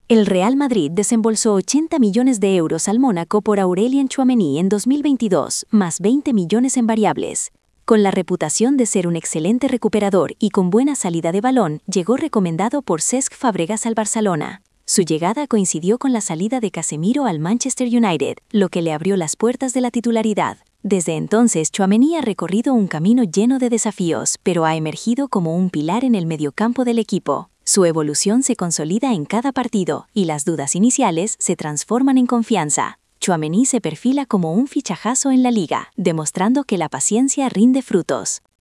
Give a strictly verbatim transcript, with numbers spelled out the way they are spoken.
El Real Madrid desembolsó ochenta millones de euros al Mónaco por Aurélien Tchouaméni en dos mil veintidós, más veinte millones en variables. Con la reputación de ser un excelente recuperador y con buena salida de balón, llegó recomendado por Cesc Fàbregas al Barcelona. Su llegada coincidió con la salida de Casemiro al Manchester United, lo que le abrió las puertas de la titularidad. Desde entonces, Tchouaméni ha recorrido un camino lleno de desafíos, pero ha emergido como un pilar en el mediocampo del equipo. Su evolución se consolida en cada partido y las dudas iniciales se transforman en confianza. Tchouaméni se perfila como un fichajazo en la liga, demostrando que la paciencia rinde frutos.